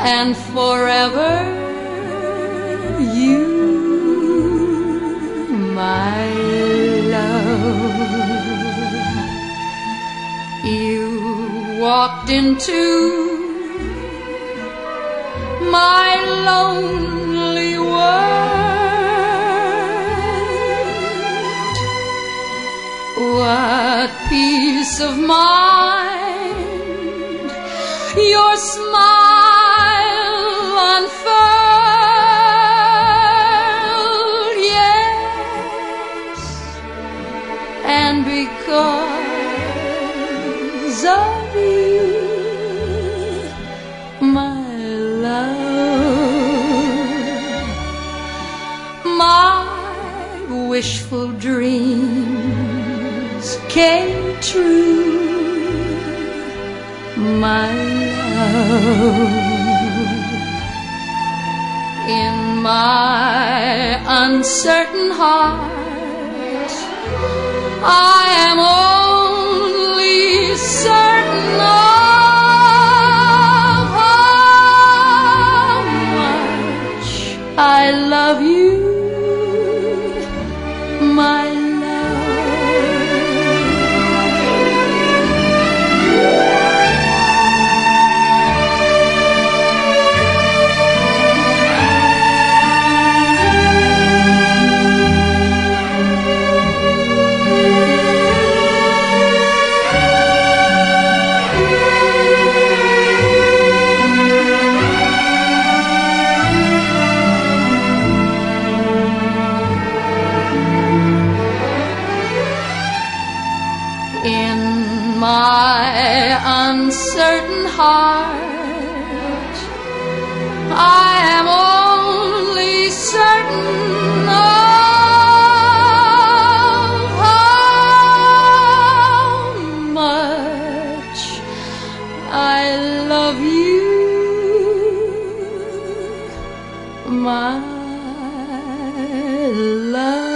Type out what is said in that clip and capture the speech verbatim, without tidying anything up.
and forever you, my love. You walked into my lonely world. What peace of mind your smile unfurled, yes, and because of you, my love, my wishful dreams came true, my love. In my uncertain heart, I am only certain of how much I love you, my love. In my uncertain heart, I am only certain of how much I love you, my love.